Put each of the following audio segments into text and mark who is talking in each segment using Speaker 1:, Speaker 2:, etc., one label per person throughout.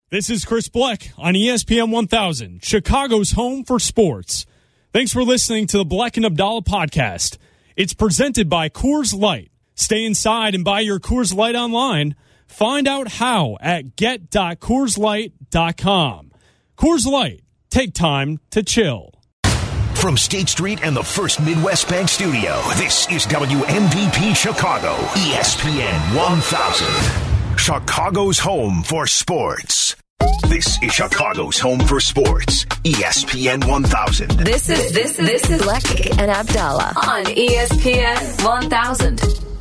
Speaker 1: This is Chris Bleck on ESPN 1000, Chicago's home for sports. Thanks for listening to the Bleck and Abdallah podcast. It's presented by Coors Light. Stay inside and buy your Coors Light online. Find out how at get.coorslight.com. Coors Light. Take time to chill.
Speaker 2: From State Street and the First Midwest Bank Studio, this is WMVP Chicago, ESPN 1000. Chicago's home for sports. This is Chicago's home for sports, ESPN 1000.
Speaker 3: This is Bleck and Abdallah on ESPN 1000.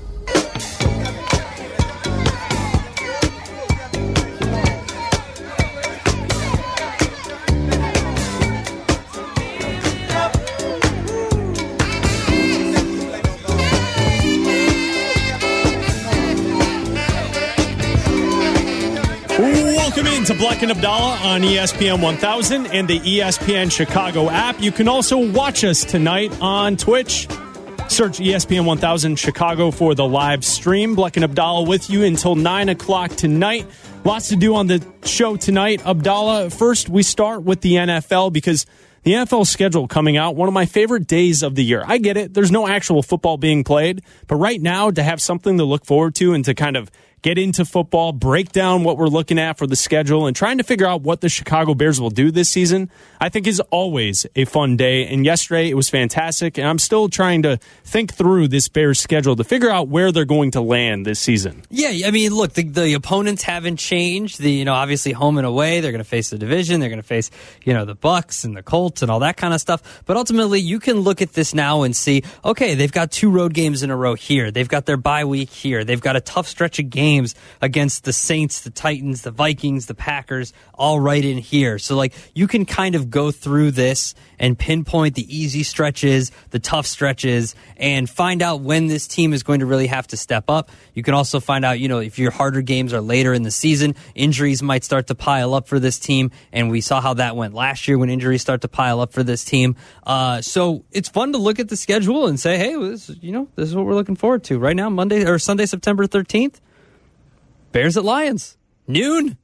Speaker 1: Welcome into Bleck and Abdallah on ESPN 1000 and the ESPN Chicago app. You can also watch us tonight on Twitch. Search ESPN 1000 Chicago for the live stream. Bleck and Abdallah with you until 9 o'clock tonight. Lots to do on the show tonight. Abdallah, first we start with the NFL because the NFL schedule coming out, one of my favorite days of the year. I get it. There's no actual football being played. But right now, to have something to look forward to and to kind of get into football, break down what we're looking at for the schedule, and trying to figure out what the Chicago Bears will do this season, I think is always a fun day. And yesterday, it was fantastic. And I'm still trying to think through this Bears schedule to figure out where they're going to land this season.
Speaker 4: Yeah, I mean, look, the opponents haven't changed. Obviously home and away, they're going to face the division. They're going to face, the Bucks and the Colts and all that kind of stuff. But ultimately, you can look at this now and see, okay, they've got 2 road games in a row here. They've got their bye week here. They've got a tough stretch of games against the Saints, the Titans, the Vikings, the Packers, all right in here. So, you can kind of go through this and pinpoint the easy stretches, the tough stretches, and find out when this team is going to really have to step up. You can also find out, if your harder games are later in the season, injuries might start to pile up for this team, and we saw how that went last year when injuries start to pile up for this team. So it's fun to look at the schedule and say, hey, this is what we're looking forward to right now, Sunday, September 13th. Bears at Lions. Noon.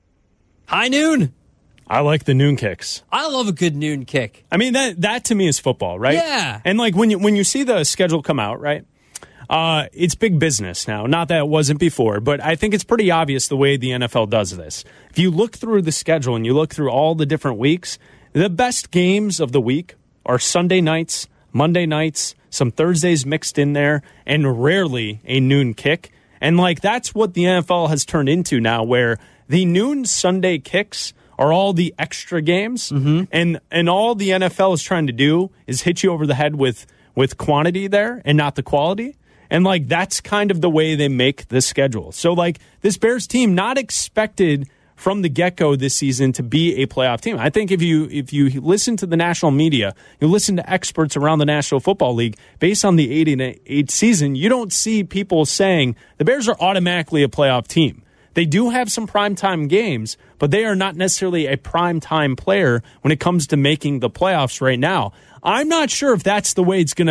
Speaker 4: High noon.
Speaker 1: I like the noon kicks.
Speaker 4: I love a good noon kick.
Speaker 1: I mean, that to me is football, right?
Speaker 4: Yeah.
Speaker 1: And when you see the schedule come out, right, it's big business now. Not that it wasn't before, but I think it's pretty obvious the way the NFL does this. If you look through the schedule and you look through all the different weeks, the best games of the week are Sunday nights, Monday nights, some Thursdays mixed in there, and rarely a noon kick. And that's what the NFL has turned into now, where the noon Sunday kicks are all the extra games, and all the NFL is trying to do is hit you over the head with quantity there and not the quality. And that's kind of the way they make the schedule. So this Bears team not expected from the get-go this season to be a playoff team. I think if you listen to the national media, you listen to experts around the National Football League, based on the 8-8 season, you don't see people saying the Bears are automatically a playoff team. They do have some primetime games, but they are not necessarily a primetime player when it comes to making the playoffs right now. I'm not sure if that's the way it's going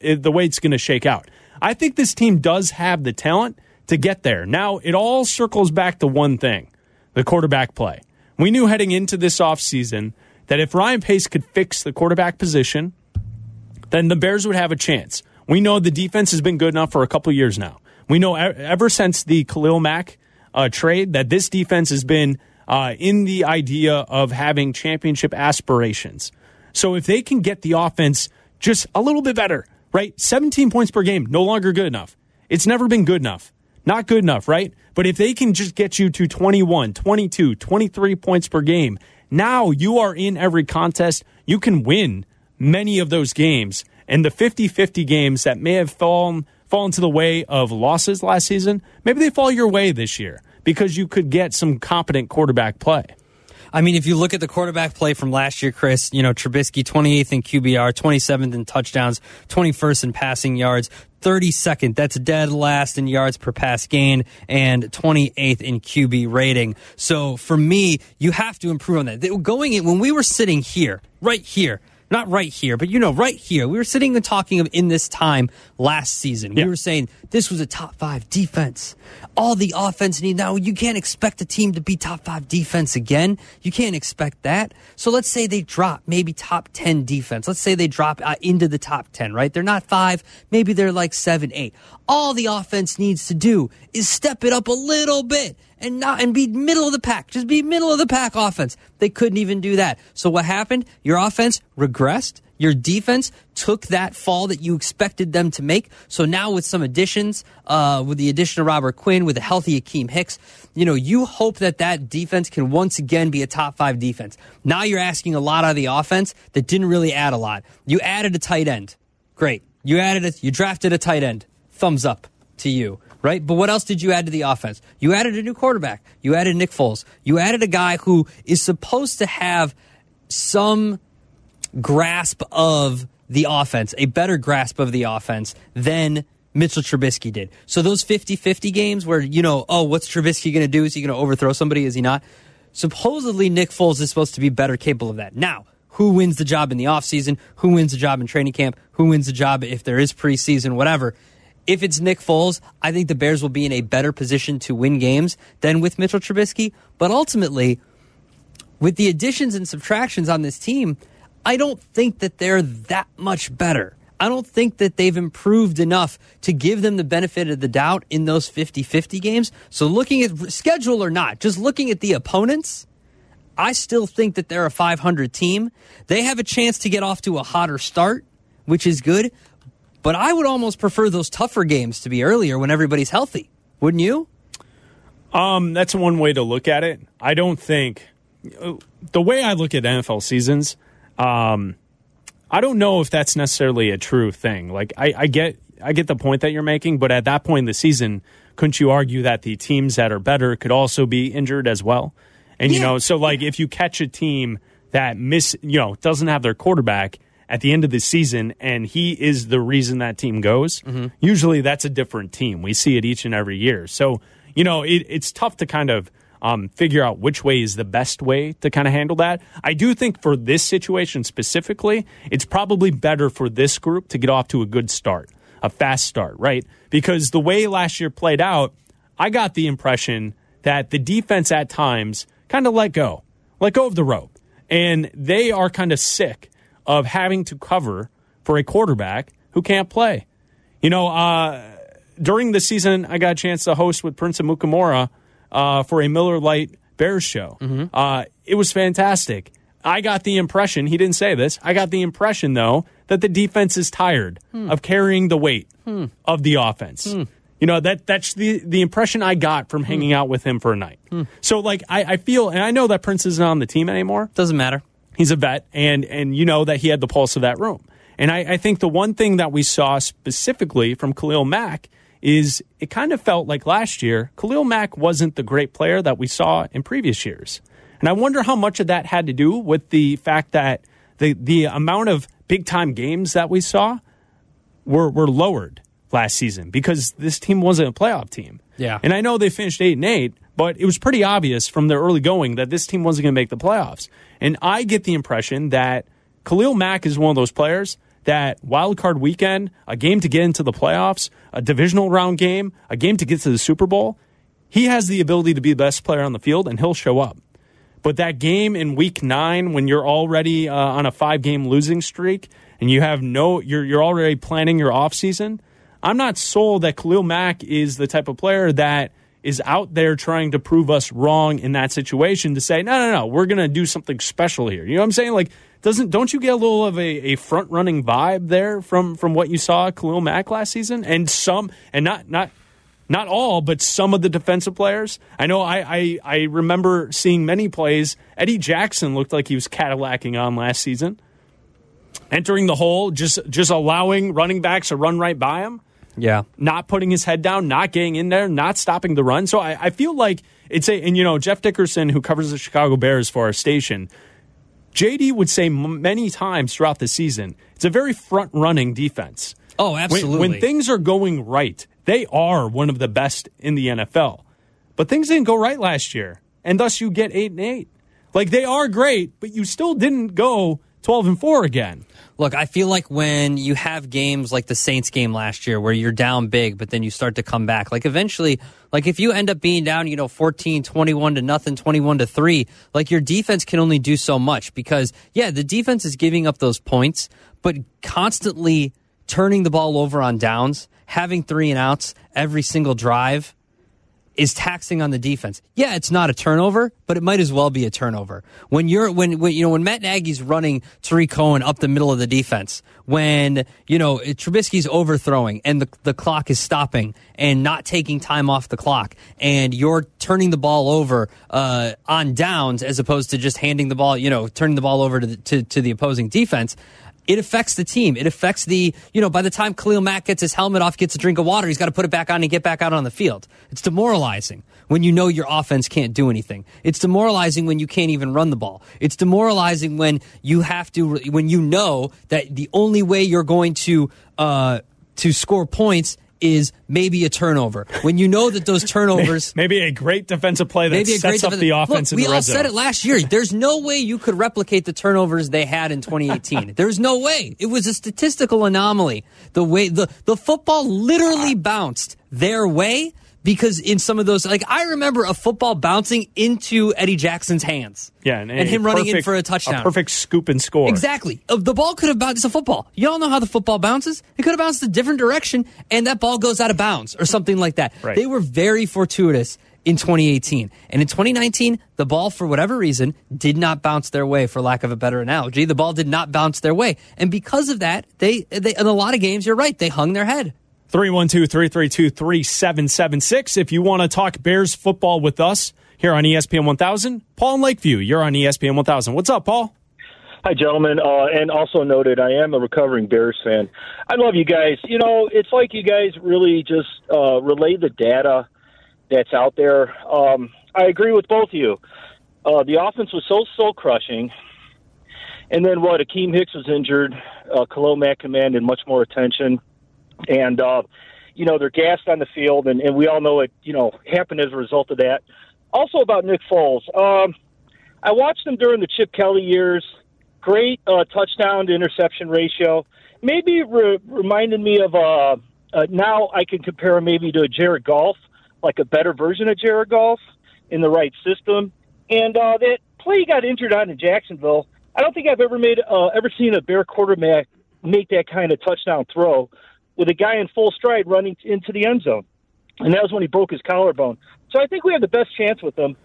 Speaker 1: to shake out. I think this team does have the talent to get there. Now, it all circles back to one thing. The quarterback play. We knew heading into this offseason that if Ryan Pace could fix the quarterback position, then the Bears would have a chance. We know the defense has been good enough for a couple years now. We know ever since the Khalil Mack trade that this defense has been in the idea of having championship aspirations. So if they can get the offense just a little bit better, right? 17 points per game, no longer good enough. It's never been good enough. Not good enough, right? But if they can just get you to 21, 22, 23 points per game, now you are in every contest. You can win many of those games. And the 50-50 games that may have fallen to the way of losses last season, maybe they fall your way this year because you could get some competent quarterback play.
Speaker 4: I mean, if you look at the quarterback play from last year, Chris, Trubisky, 28th in QBR, 27th in touchdowns, 21st in passing yards, 32nd, that's dead last in yards per pass gain, and 28th in QB rating. So for me, you have to improve on that. Going in, when we were sitting here, right here, not right here, but right here. We were sitting and talking in this time last season. We were saying this was a top 5 defense. All the offense need. Now, you can't expect a team to be top 5 defense again. You can't expect that. So let's say they drop maybe top 10 defense. Let's say they drop into the top 10, right? They're not 5. Maybe they're like 7, 8. All the offense needs to do is step it up a little bit and be middle of the pack. Just be middle of the pack offense. They couldn't even do that. So what happened? Your offense regressed. Your defense took that fall that you expected them to make. So now with some additions, with the addition of Robert Quinn, with a healthy Akeem Hicks, you hope that defense can once again be a top 5 defense. Now you're asking a lot out of the offense that didn't really add a lot. You added a tight end. Great. You drafted a tight end. Thumbs up to you. Right? But what else did you add to the offense? You added a new quarterback. You added Nick Foles. You added a guy who is supposed to have some grasp of the offense, a better grasp of the offense than Mitchell Trubisky did. So those 50-50 games where, what's Trubisky going to do? Is he going to overthrow somebody? Is he not? Supposedly Nick Foles is supposed to be better capable of that. Now, who wins the job in the offseason? Who wins the job in training camp? Who wins the job if there is preseason, whatever? If it's Nick Foles, I think the Bears will be in a better position to win games than with Mitchell Trubisky. But ultimately, with the additions and subtractions on this team, I don't think that they're that much better. I don't think that they've improved enough to give them the benefit of the doubt in those 50-50 games. So looking at schedule or not, just looking at the opponents, I still think that they're a 500 team. They have a chance to get off to a hotter start, which is good. But I would almost prefer those tougher games to be earlier when everybody's healthy. Wouldn't you?
Speaker 1: That's one way to look at it. I don't think the way I look at NFL seasons, I don't know if that's necessarily a true thing. Like I get the point that you're making, but at that point in the season, couldn't you argue that the teams that are better could also be injured as well? And so like if you catch a team that doesn't have their quarterback at the end of the season, and he is the reason that team goes, usually that's a different team. We see it each and every year. So, it's tough to kind of figure out which way is the best way to kind of handle that. I do think for this situation specifically, it's probably better for this group to get off to a good start, a fast start, right? Because the way last year played out, I got the impression that the defense at times kind of let go of the rope. And they are kind of sick of having to cover for a quarterback who can't play. During the season, I got a chance to host with Prince Amukamara for a Miller Lite Bears show. It was fantastic. I got the impression, he didn't say this, I got the impression, though, that the defense is tired of carrying the weight of the offense. That's the impression I got from hanging out with him for a night. So, I feel, and I know that Prince isn't on the team anymore.
Speaker 4: Doesn't matter.
Speaker 1: He's a vet, and you know that he had the pulse of that room. And I think the one thing that we saw specifically from Khalil Mack is it kind of felt like last year, Khalil Mack wasn't the great player that we saw in previous years. And I wonder how much of that had to do with the fact that the amount of big-time games that we saw were lowered last season because this team wasn't a playoff team.
Speaker 4: Yeah.
Speaker 1: And I know they finished 8-8, but it was pretty obvious from the early going that this team wasn't going to make the playoffs. And I get the impression that Khalil Mack is one of those players that wild card weekend, a game to get into the playoffs, a divisional round game, a game to get to the Super Bowl, he has the ability to be the best player on the field, and he'll show up. But that game in week 9, when you're already on a 5-game losing streak and you have you're already planning your offseason, I'm not sold that Khalil Mack is the type of player that is out there trying to prove us wrong in that situation to say, no, we're going to do something special here. You know what I'm saying? Like, don't you get a little of a front-running vibe there from what you saw Khalil Mack last season? And not all, but some of the defensive players. I know I remember seeing many plays. Eddie Jackson looked like he was Cadillacing on last season. Entering the hole, just allowing running backs to run right by him.
Speaker 4: Yeah.
Speaker 1: Not putting his head down, not getting in there, not stopping the run. So I feel like Jeff Dickerson, who covers the Chicago Bears for our station, JD would say many times throughout the season, it's a very front-running defense.
Speaker 4: Oh, absolutely.
Speaker 1: When things are going right, they are one of the best in the NFL. But things didn't go right last year, and thus you get 8-8. Like, they are great, but you still didn't go 12-4 again.
Speaker 4: Look, I feel like when you have games like the Saints game last year where you're down big, but then you start to come back, like eventually, like if you end up being down, 14, 21 to nothing, 21 to 3, like your defense can only do so much because, yeah, the defense is giving up those points, but constantly turning the ball over on downs, having 3 and outs every single drive is taxing on the defense. Yeah, it's not a turnover, but it might as well be a turnover. When Matt Nagy's running Tariq Cohen up the middle of the defense, when Trubisky's overthrowing and the clock is stopping and not taking time off the clock, and you're turning the ball over on downs as opposed to just handing the ball, turning the ball over to the opposing defense. It affects the team. It affects by the time Khalil Mack gets his helmet off, gets a drink of water, he's got to put it back on and get back out on the field. It's demoralizing when you know your offense can't do anything. It's demoralizing when you can't even run the ball. It's demoralizing when when you know that the only way you're going to score points is maybe a turnover. When you know that those turnovers...
Speaker 1: Maybe a great defensive play that sets up the offense in the red zone.
Speaker 4: We all said it last year. There's no way you could replicate the turnovers they had in 2018. There's no way. It was a statistical anomaly. The way the football literally bounced their way because in some of those... Like, I remember a football bouncing into Eddie Jackson's hands.
Speaker 1: Yeah,
Speaker 4: and him running in for a touchdown.
Speaker 1: A perfect scoop and score.
Speaker 4: Exactly. The ball could have bounced. It's a football. You all know how the football bounces. It could have bounced a different direction, and that ball goes out of bounds or something like that.
Speaker 1: Right.
Speaker 4: They were very fortuitous in 2018. And in 2019, the ball, for whatever reason, did not bounce their way, for lack of a better analogy. The ball did not bounce their way. And because of that, they in a lot of games, you're right, they hung their head.
Speaker 1: 312-332-3776. If you want to talk Bears football with us here on ESPN 1000, Paul in Lakeview, you're on ESPN 1000. What's up, Paul?
Speaker 5: Hi, gentlemen. And also noted, I am a recovering Bears fan. I love you guys. It's like you guys really just relay the data that's out there. I agree with both of you. The offense was so soul-crushing. And then Akeem Hicks was injured. Khalil Mack commanded much more attention. And, they're gassed on the field, and we all know it, happened as a result of that. Also about Nick Foles. I watched him during the Chip Kelly years. Great touchdown to interception ratio. Maybe reminded me of now I can compare him maybe to a Jared Goff, like a better version of Jared Goff in the right system. And that play he got injured on in Jacksonville, I don't think I've ever seen a Bear quarterback make that kind of touchdown throw with a guy in full stride running into the end zone. And that was when he broke his collarbone. So I think we have the best chance with them.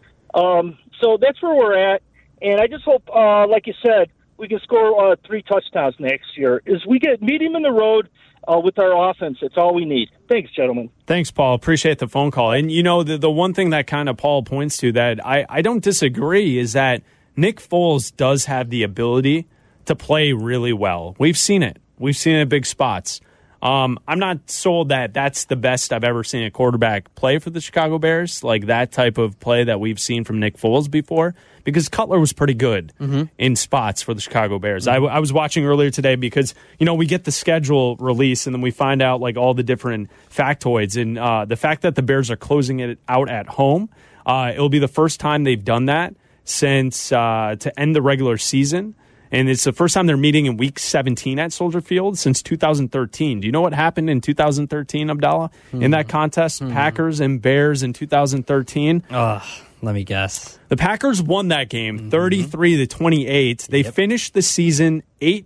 Speaker 5: So that's where we're at. And I just hope, like you said, we can score 3 touchdowns next year. We meet him in the road with our offense. It's all we need. Thanks, gentlemen.
Speaker 1: Thanks, Paul. Appreciate the phone call. And, the one thing that kind of Paul points to that I don't disagree is that Nick Foles does have the ability to play really well. We've seen it. We've seen it in big spots. I'm not sold that that's the best I've ever seen a quarterback play for the Chicago Bears, like that type of play that we've seen from Nick Foles before, because Cutler was pretty good in spots for the Chicago Bears. I was watching earlier today because, we get the schedule release and then we find out like all the different factoids. And the fact that the Bears are closing it out at home, it'll be the first time they've done that since to end the regular season. And it's the first time they're meeting in Week 17 at Soldier Field since 2013. Do you know what happened in 2013, Abdallah? In that contest, Packers and Bears in 2013?
Speaker 4: Let me guess.
Speaker 1: The Packers won that game 33-28. They finished the season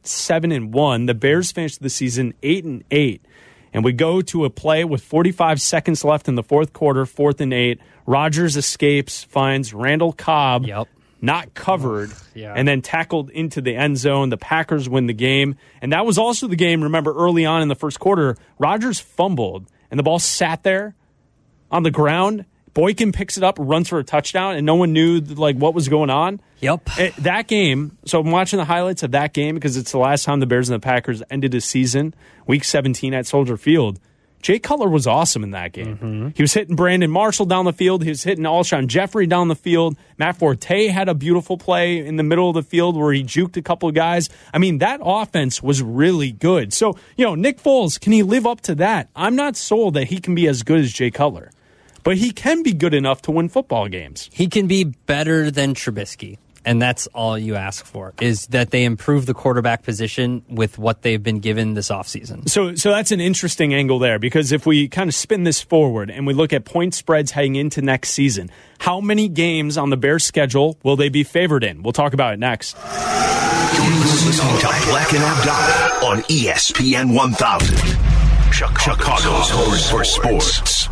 Speaker 1: 8-7-1. The Bears finished the season 8-8. And we go to a play with 45 seconds left in the fourth quarter, 4th and 8. Rodgers escapes, finds Randall Cobb. Not covered, and then tackled into the end zone. The Packers win the game. And that was also the game, remember, early on in the first quarter, Rodgers fumbled, and the ball sat there on the ground. Boykin picks it up, runs for a touchdown, and no one knew what was going on. That game, so I'm watching the highlights of that game because it's the last time the Bears and the Packers ended a season, Week 17 at Soldier Field. Jay Cutler was awesome in that game. He was hitting Brandon Marshall down the field. He was hitting Alshon Jeffrey down the field. Matt Forte had a beautiful play in the middle of the field where he juked a couple of guys. I mean, that offense was really good. So, Nick Foles, can he live up to that? I'm not sold that he can be as good as Jay Cutler, but he can be good enough to win football games.
Speaker 4: He can be better than Trubisky. And that's all you ask for, is that they improve the quarterback position with what they've been given this offseason.
Speaker 1: So that's an interesting angle there, because if we kind of spin this forward and we look at point spreads heading into next season, how many games on the Bears' schedule will they be favored in? We'll talk about it next.
Speaker 2: You're listening to Black and Abdallah on ESPN 1000. Chicago's home for sports.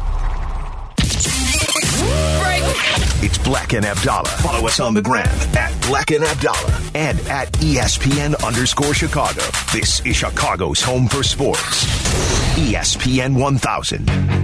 Speaker 2: It's Black and Abdallah. Follow us on the gram at Black and Abdallah and at ESPN_Chicago. This is Chicago's home for sports. ESPN 1000.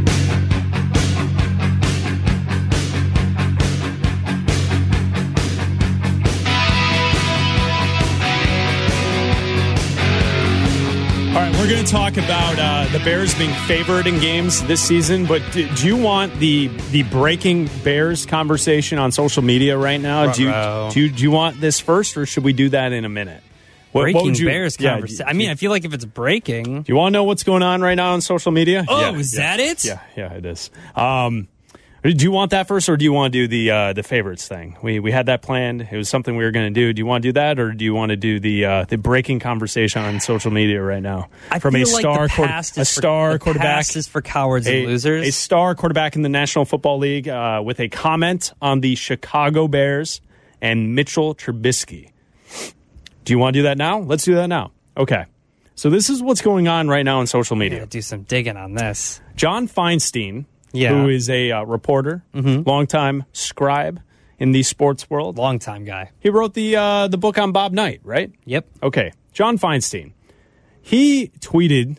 Speaker 1: All right, we're going to talk about the Bears being favored in games this season, but do you want the breaking Bears conversation on social media right now? Do you want this first, or should we do that in a minute?
Speaker 4: Breaking Bears conversation. I mean, I feel like if it's breaking...
Speaker 1: Do you want to know what's going on right now on social media?
Speaker 4: Is that it?
Speaker 1: Yeah, it is. Do you want that first, or do you want to do the favorites thing? We had that planned. It was something we were going to do. Do you want to do that, or do you want to do the breaking conversation on social media right now?
Speaker 4: From a star quarterback. Past is for cowards and losers.
Speaker 1: A star quarterback in the National Football League with a comment on the Chicago Bears and Mitchell Trubisky. Do you want to do that now? Let's do that now. Okay. So this is what's going on right now on social media.
Speaker 4: Do some digging on this.
Speaker 1: John Feinstein, who is a reporter, longtime scribe in the sports world.
Speaker 4: Longtime guy.
Speaker 1: He wrote the book on Bob Knight, right?
Speaker 4: Yep.
Speaker 1: Okay. John Feinstein. He tweeted,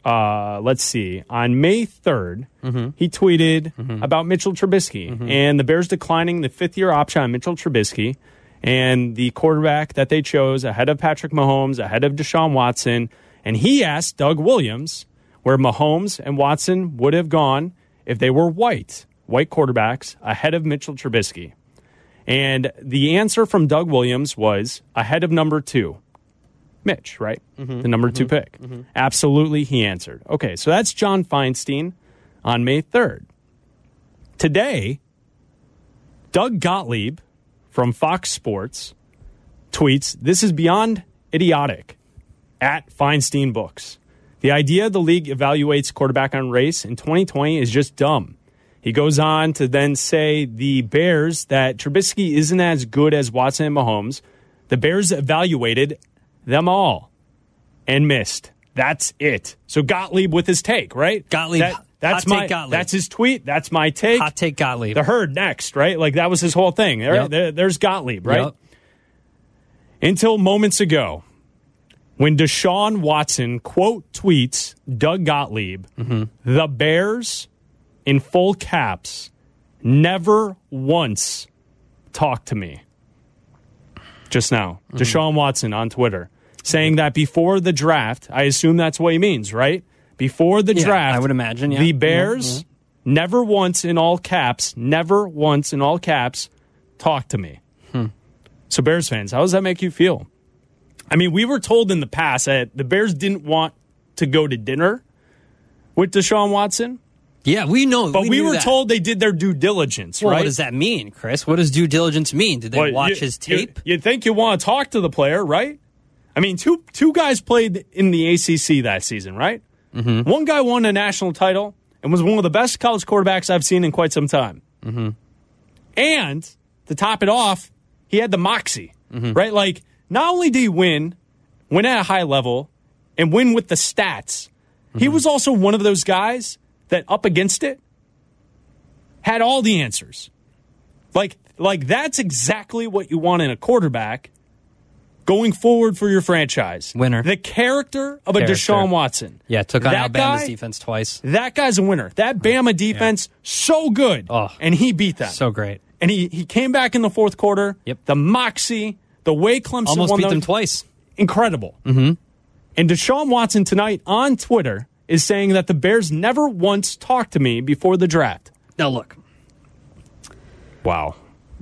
Speaker 1: on May 3rd, he tweeted about Mitchell Trubisky and the Bears declining the fifth-year option on Mitchell Trubisky and the quarterback that they chose ahead of Patrick Mahomes, ahead of Deshaun Watson. And he asked Doug Williams where Mahomes and Watson would have gone if they were white quarterbacks ahead of Mitchell Trubisky. And the answer from Doug Williams was ahead of number 2, Mitch, right? The number 2 pick. Absolutely, he answered. Okay, so that's John Feinstein on May 3rd. Today, Doug Gottlieb from Fox Sports tweets, "This is beyond idiotic," at Feinstein Books. "The idea the league evaluates quarterback on race in 2020 is just dumb." He goes on to then say the Bears, that Trubisky isn't as good as Watson and Mahomes. The Bears evaluated them all and missed. That's it. So Gottlieb with his take, right?
Speaker 4: Gottlieb.
Speaker 1: That's his tweet. That's my take.
Speaker 4: Hot take Gottlieb.
Speaker 1: The herd next, right? Like that was his whole thing. Yep. There's Gottlieb, right? Yep. Until moments ago, when Deshaun Watson quote tweets Doug Gottlieb, the Bears, in full caps, never once talked to me. Just now, Deshaun Watson on Twitter saying that before the draft, I assume that's what he means, right? Before the draft,
Speaker 4: I would imagine,
Speaker 1: the Bears never once in all caps, talked to me. So Bears fans, how does that make you feel? I mean, we were told in the past that the Bears didn't want to go to dinner with Deshaun Watson.
Speaker 4: Yeah, we know.
Speaker 1: But we were told they did their due diligence, right?
Speaker 4: What does that mean, Chris? What does due diligence mean? Did they watch his tape?
Speaker 1: You'd think you want to talk to the player, right? I mean, two guys played in the ACC that season, right? One guy won a national title and was one of the best college quarterbacks I've seen in quite some time. And to top it off, he had the moxie, right? Like, not only did he win at a high level, and win with the stats, he was also one of those guys that up against it had all the answers. Like that's exactly what you want in a quarterback going forward for your franchise.
Speaker 4: Winner.
Speaker 1: The character of a Deshaun Watson.
Speaker 4: Yeah, took on Alabama's defense twice.
Speaker 1: That guy's a winner. That Bama defense, so good. And he beat them.
Speaker 4: So great.
Speaker 1: And he came back in the fourth quarter.
Speaker 4: Yep.
Speaker 1: The moxie, the way Clemson
Speaker 4: almost
Speaker 1: won
Speaker 4: beat them twice.
Speaker 1: Incredible. And Deshaun Watson tonight on Twitter is saying that the Bears never once talked to me before the draft.
Speaker 4: Now look.
Speaker 1: Wow.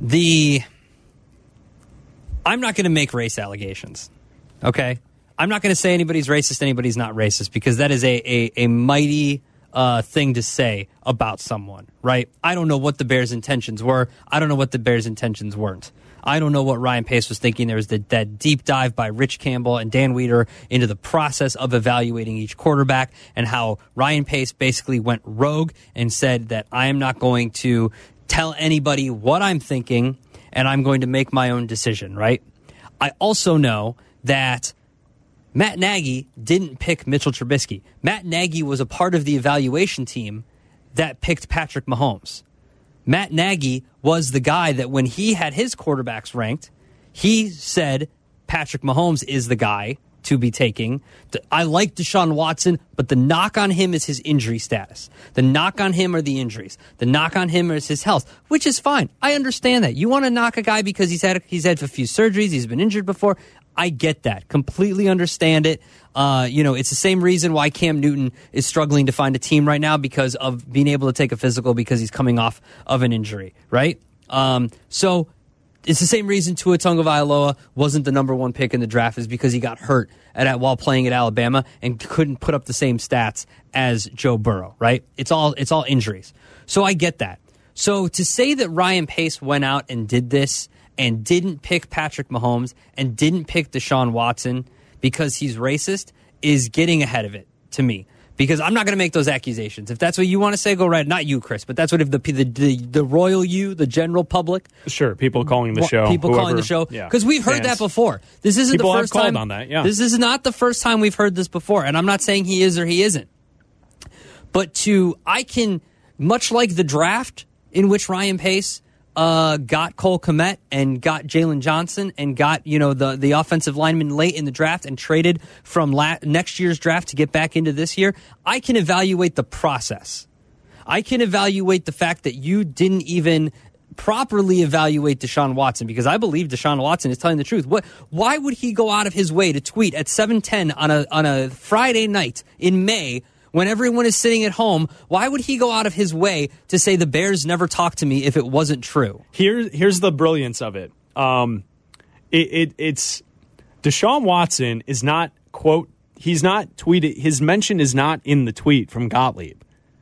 Speaker 4: I'm not going to make race allegations, okay? I'm not going to say anybody's racist, anybody's not racist, because that is a mighty thing to say about someone, right? I don't know what the Bears' intentions were. I don't know what the Bears' intentions weren't. I don't know what Ryan Pace was thinking. There was that deep dive by Rich Campbell and Dan Weeder into the process of evaluating each quarterback and how Ryan Pace basically went rogue and said that I am not going to tell anybody what I'm thinking and I'm going to make my own decision, right? I also know that Matt Nagy didn't pick Mitchell Trubisky. Matt Nagy was a part of the evaluation team that picked Patrick Mahomes. Matt Nagy was the guy that when he had his quarterbacks ranked, he said Patrick Mahomes is the guy to be taking. I like Deshaun Watson, but the knock on him is his injury status. The knock on him are the injuries. The knock on him is his health, which is fine. I understand that. You want to knock a guy because he's had a few surgeries, he's been injured before. I get that. Completely understand it. It's the same reason why Cam Newton is struggling to find a team right now because of being able to take a physical because he's coming off of an injury, right? So it's the same reason Tua Tagovailoa wasn't the number one pick in the draft is because he got hurt while playing at Alabama and couldn't put up the same stats as Joe Burrow, right? It's all injuries. So I get that. So to say that Ryan Pace went out and did this and didn't pick Patrick Mahomes and didn't pick Deshaun Watson because he's racist is getting ahead of it to me. Because I'm not going to make those accusations. If that's what you want to say, go right. Not you, Chris, but that's what if the royal you, the general public.
Speaker 1: Sure, people calling the show.
Speaker 4: People calling the show. Because we've heard that before. This isn't
Speaker 1: people
Speaker 4: the first
Speaker 1: have called
Speaker 4: time.
Speaker 1: On that, yeah.
Speaker 4: This is not the first time we've heard this before. And I'm not saying he is or he isn't. But much like the draft in which Ryan Pace got Cole Kmet and got Jalen Johnson and got the offensive lineman late in the draft and traded from next year's draft to get back into this year, I can evaluate the process. I can evaluate the fact that you didn't even properly evaluate Deshaun Watson because I believe Deshaun Watson is telling the truth. Why would he go out of his way to tweet at 7:10 on a Friday night in May when everyone is sitting at home? Why would he go out of his way to say the Bears never talked to me if it wasn't true?
Speaker 1: Here's the brilliance of it. It's Deshaun Watson is not, quote, he's not tweeted. His mention is not in the tweet from Gottlieb.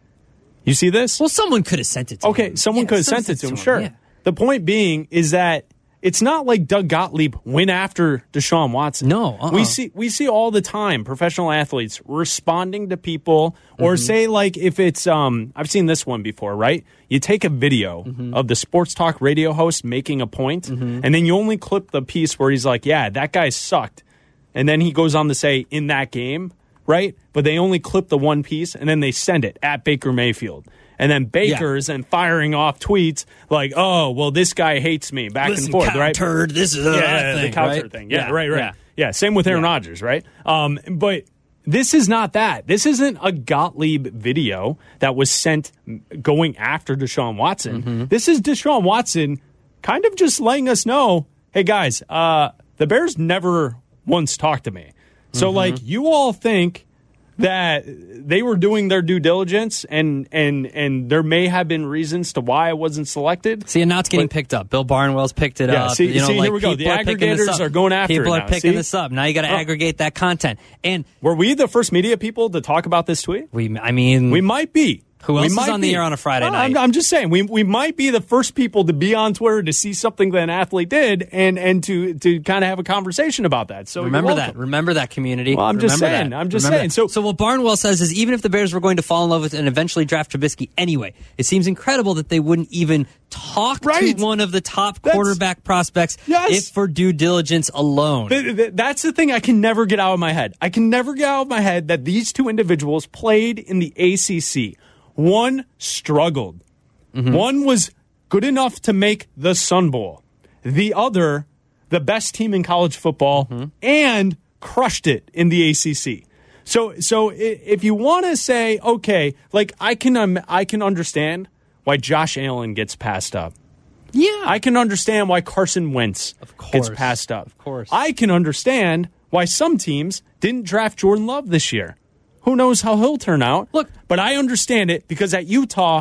Speaker 1: You see this?
Speaker 4: Well, someone could have sent it to him.
Speaker 1: Okay, someone could have sent it to him, sure.
Speaker 4: Yeah.
Speaker 1: The point being is that it's not like Doug Gottlieb went after Deshaun Watson.
Speaker 4: No,
Speaker 1: we see all the time professional athletes responding to people, or say like if it's I've seen this one before, right? You take a video of the sports talk radio host making a point, and then you only clip the piece where he's like, "Yeah, that guy sucked," and then he goes on to say in that game, right? But they only clip the one piece, and then they send it at Baker Mayfield. And then Baker's and firing off tweets like, "Oh, well, this guy hates me," and forth,
Speaker 4: cow
Speaker 1: right?
Speaker 4: Turd, this is
Speaker 1: the cow turd thing. Yeah, right. Yeah, same with Aaron Rodgers, right? But this is not that. This isn't a Gottlieb video that was sent going after Deshaun Watson. This is Deshaun Watson kind of just letting us know, "Hey guys, the Bears never once talked to me." So like you all think that they were doing their due diligence and there may have been reasons to why I wasn't selected.
Speaker 4: See, and now it's getting picked up. Bill Barnwell's picked it up.
Speaker 1: See, here we go. The aggregators are going after it
Speaker 4: People
Speaker 1: now.
Speaker 4: are picking this up. Now you got to aggregate that content. And
Speaker 1: were we the first media people to talk about this tweet?
Speaker 4: we
Speaker 1: might be.
Speaker 4: Who else is on the air on a Friday night?
Speaker 1: I'm just saying, we might be the first people to be on Twitter to see something that an athlete did and to kind of have a conversation about that. So
Speaker 4: remember that community.
Speaker 1: Well, I'm just saying. So
Speaker 4: what Barnwell says is even if the Bears were going to fall in love with and eventually draft Trubisky anyway, it seems incredible that they wouldn't even talk to one of the top quarterback prospects if for due diligence alone.
Speaker 1: That's the thing I can never get out of my head. I can never get out of my head that these two individuals played in the ACC. One struggled. One was good enough to make the Sun Bowl. The other, the best team in college football, and crushed it in the ACC. So if you want to say, okay, like I can understand why Josh Allen gets passed up.
Speaker 4: Yeah.
Speaker 1: I can understand why Carson Wentz gets passed up.
Speaker 4: Of course.
Speaker 1: I can understand why some teams didn't draft Jordan Love this year. Who knows how he'll turn out?
Speaker 4: Look,
Speaker 1: but I understand it because at Utah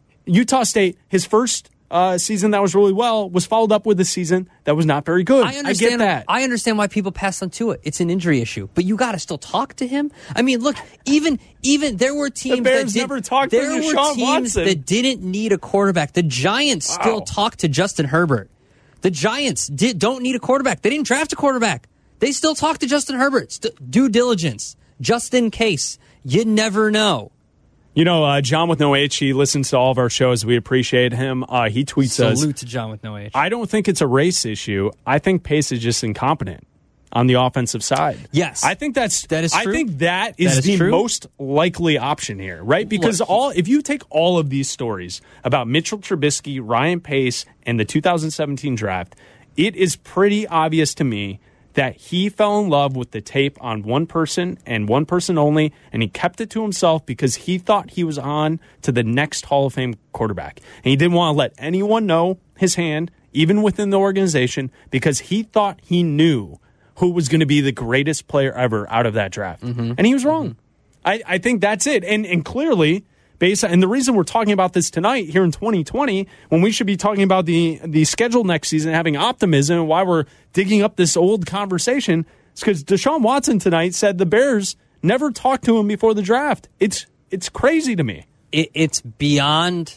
Speaker 1: State, his first season that was really well was followed up with a season that was not very good. I get that.
Speaker 4: I understand why people pass on to it. It's an injury issue, but you got to still talk to him. I mean, look, even there were teams
Speaker 1: the Bears never talked to Deshaun Watson.
Speaker 4: That didn't need a quarterback. The Giants still talked to Justin Herbert. The Giants don't need a quarterback. They didn't draft a quarterback. They still talk to Justin Herbert. Due diligence, just in case. You never know.
Speaker 1: You know, John with no H, he listens to all of our shows. We appreciate him. He tweets us.
Speaker 4: Salute to John with no H.
Speaker 1: I don't think it's a race issue. I think Pace is just incompetent on the offensive side.
Speaker 4: Yes.
Speaker 1: I think that is true.
Speaker 4: I
Speaker 1: think that is the
Speaker 4: true.
Speaker 1: most likely option here, right? Because if you take all of these stories about Mitchell Trubisky, Ryan Pace, and the 2017 draft, it is pretty obvious to me that he fell in love with the tape on one person and one person only, and he kept it to himself because he thought he was on to the next Hall of Fame quarterback. And he didn't want to let anyone know his hand, even within the organization, because he thought he knew who was going to be the greatest player ever out of that draft. Mm-hmm. And he was wrong. Mm-hmm. I think that's it. And clearly, and the reason we're talking about this tonight here in 2020, when we should be talking about the schedule next season, having optimism, and why we're digging up this old conversation, is because Deshaun Watson tonight said the Bears never talked to him before the draft. It's crazy to me.
Speaker 4: It's beyond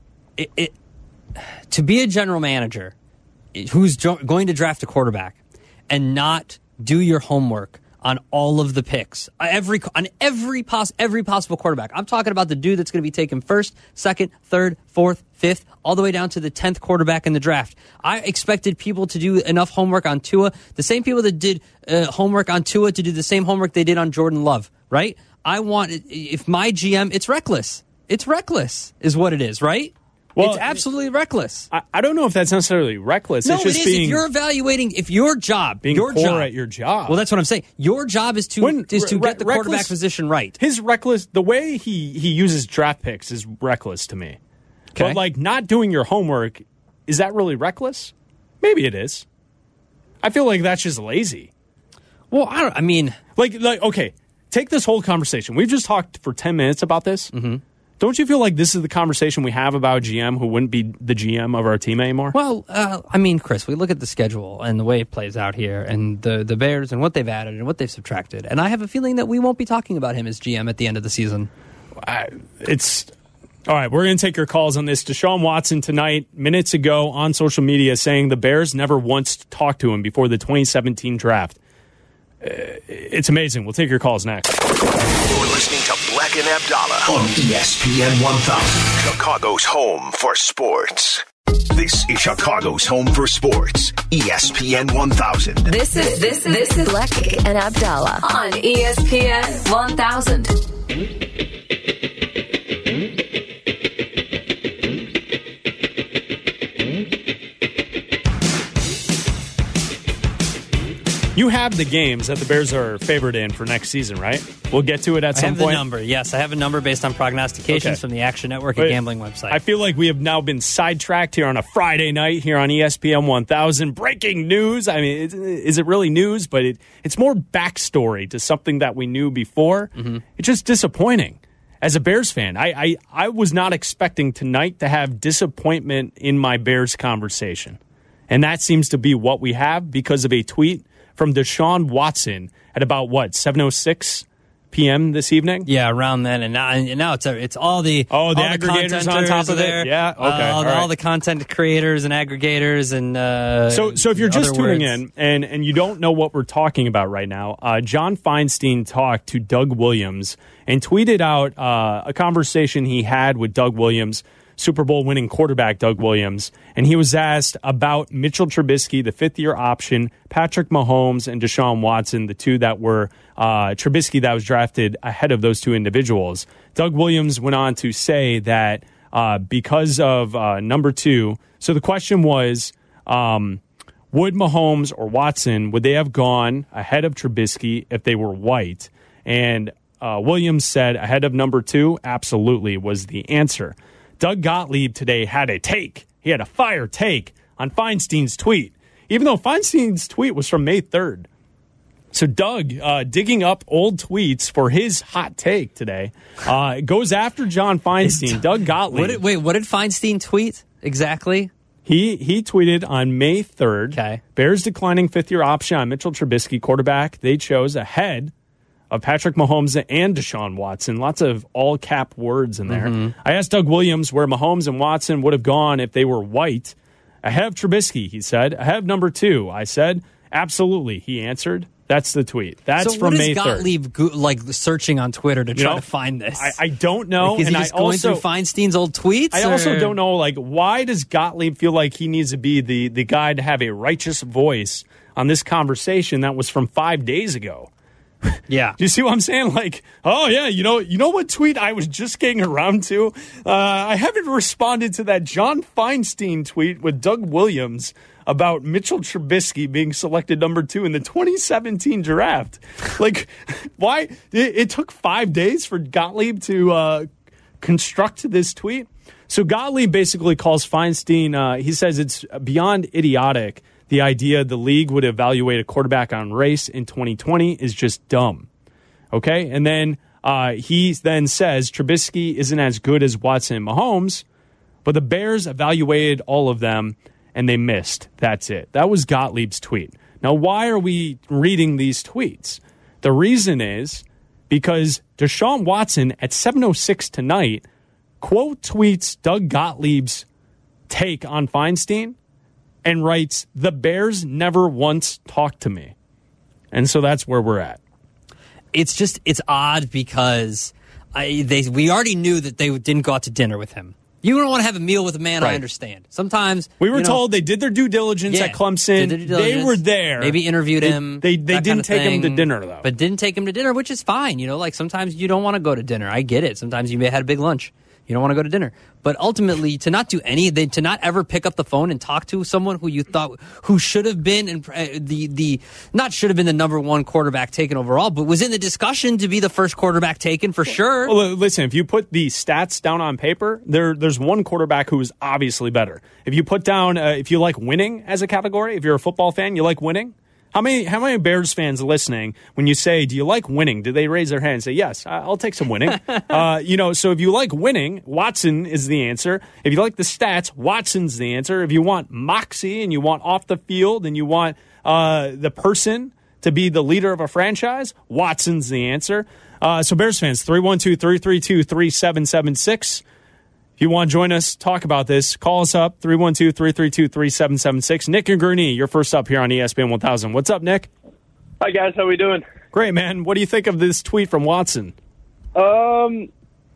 Speaker 4: to be a general manager who's going to draft a quarterback and not do your homework on all of the picks, every possible quarterback. I'm talking about the dude that's going to be taken first, second, third, fourth, fifth, all the way down to the 10th quarterback in the draft. I expected people to do enough homework on Tua, the same people that did homework on Tua to do the same homework they did on Jordan Love, right? If my GM, it's reckless. It's reckless is what it is, right? Well, it's absolutely reckless.
Speaker 1: I don't know if that's necessarily reckless.
Speaker 4: No,
Speaker 1: it's just
Speaker 4: it is. If you're evaluating, if your job,
Speaker 1: being poor at your job.
Speaker 4: Well, that's what I'm saying. Your job is to get the quarterback position right.
Speaker 1: His reckless, the way he uses draft picks is reckless to me. Okay. But like not doing your homework, is that really reckless? Maybe it is. I feel like that's just lazy.
Speaker 4: Well, I mean,
Speaker 1: okay, take this whole conversation. We've just talked for 10 minutes about this. Mm-hmm. Don't you feel like this is the conversation we have about a GM who wouldn't be the GM of our team anymore?
Speaker 4: Well, I mean, Chris, we look at the schedule and the way it plays out here and the Bears and what they've added and what they've subtracted. And I have a feeling that we won't be talking about him as GM at the end of the season.
Speaker 1: All right, we're going to take your calls on this. Deshaun Watson tonight, minutes ago on social media, saying the Bears never once talked to him before the 2017 draft. It's amazing. We'll take your calls next.
Speaker 2: You're listening to Black and Abdallah on ESPN 1000, Chicago's home for sports. This is Chicago's home for sports, ESPN 1000.
Speaker 3: This is Black and Abdallah on ESPN 1000.
Speaker 1: You have the games that the Bears are favored in for next season, right? We'll get to it at some point.
Speaker 4: I have the number. Yes, I have a number based on prognostications from the Action Network, a gambling website.
Speaker 1: I feel like we have now been sidetracked here on a Friday night here on ESPN 1000. Breaking news. I mean, is it really news? But it's more backstory to something that we knew before. Mm-hmm. It's just disappointing. As a Bears fan, I was not expecting tonight to have disappointment in my Bears conversation. And that seems to be what we have because of a tweet from Deshaun Watson at about, 7:06 p.m. this evening?
Speaker 4: Yeah, around then. And now it's all the
Speaker 1: aggregators on top of
Speaker 4: there.
Speaker 1: It? Yeah, okay.
Speaker 4: All the content creators and aggregators. And
Speaker 1: So if you're just tuning in and you don't know what we're talking about right now, John Feinstein talked to Doug Williams and tweeted out a conversation he had with Doug Williams, Super Bowl winning quarterback Doug Williams, and he was asked about Mitchell Trubisky, the fifth-year option, Patrick Mahomes, and Deshaun Watson, the two that were Trubisky that was drafted ahead of those two individuals. Doug Williams went on to say that because of number two, so the question was, would Mahomes or Watson, would they have gone ahead of Trubisky if they were white? And Williams said ahead of number two, absolutely, was the answer. Doug Gottlieb today had a take. He had a fire take on Feinstein's tweet, even though Feinstein's tweet was from May 3rd. So Doug, digging up old tweets for his hot take today, goes after John Feinstein. Doug Gottlieb.
Speaker 4: What did Feinstein tweet exactly?
Speaker 1: He tweeted on May 3rd,
Speaker 4: okay. Bears
Speaker 1: declining fifth-year option on Mitchell Trubisky, quarterback they chose ahead of Patrick Mahomes and Deshaun Watson. Lots of all-cap words in there. Mm-hmm. I asked Doug Williams where Mahomes and Watson would have gone if they were white. I have Trubisky, he said. I have number 2. I said, absolutely, he answered. That's the tweet. That's
Speaker 4: so
Speaker 1: from May 3rd.
Speaker 4: So what is Gottlieb searching on Twitter to try to find this?
Speaker 1: I don't know.
Speaker 4: Like, is he just going through Feinstein's old tweets?
Speaker 1: I also don't know, why does Gottlieb feel like he needs to be the guy to have a righteous voice on this conversation that was from 5 days ago?
Speaker 4: Yeah.
Speaker 1: Do you see what I'm saying? You know what tweet I was just getting around to? I haven't responded to that John Feinstein tweet with Doug Williams about Mitchell Trubisky being selected number 2 in the 2017 draft. Why? It took 5 days for Gottlieb to construct this tweet. So Gottlieb basically calls Feinstein, he says it's beyond idiotic. The idea the league would evaluate a quarterback on race in 2020 is just dumb. Okay? And then he then says Trubisky isn't as good as Watson and Mahomes, but the Bears evaluated all of them and they missed. That's it. That was Gottlieb's tweet. Now, why are we reading these tweets? The reason is because Deshaun Watson at 7:06 tonight quote tweets Doug Gottlieb's take on Feinstein and writes, "The Bears never once talked to me." And so that's where we're at.
Speaker 4: It's odd because we already knew that they didn't go out to dinner with him. You don't want to have a meal with a man, right. I understand. Sometimes
Speaker 1: we were told they did their due diligence at Clemson. They were there.
Speaker 4: Maybe interviewed him.
Speaker 1: They didn't take him to dinner, though.
Speaker 4: But didn't take him to dinner, which is fine. Sometimes you don't want to go to dinner. I get it. Sometimes you may have had a big lunch. You don't want to go to dinner. But ultimately, to not do to not ever pick up the phone and talk to someone who you thought who should have been not should have been the number 1 quarterback taken overall, but was in the discussion to be the first quarterback taken for sure.
Speaker 1: Well, listen, if you put the stats down on paper, there's one quarterback who is obviously better. If you put down, if you like winning as a category, if you're a football fan, you like winning. How many Bears fans listening, when you say, do you like winning, do they raise their hand and say, yes, I'll take some winning? So if you like winning, Watson is the answer. If you like the stats, Watson's the answer. If you want moxie and you want off the field and you want the person to be the leader of a franchise, Watson's the answer. So Bears fans, 312-332-3776. If you want to join us, talk about this, call us up, 312-332-3776. Nick and Gurney, you're first up here on ESPN 1000. What's up, Nick?
Speaker 6: Hi, guys. How we doing?
Speaker 1: Great, man. What do you think of this tweet from Watson?
Speaker 6: I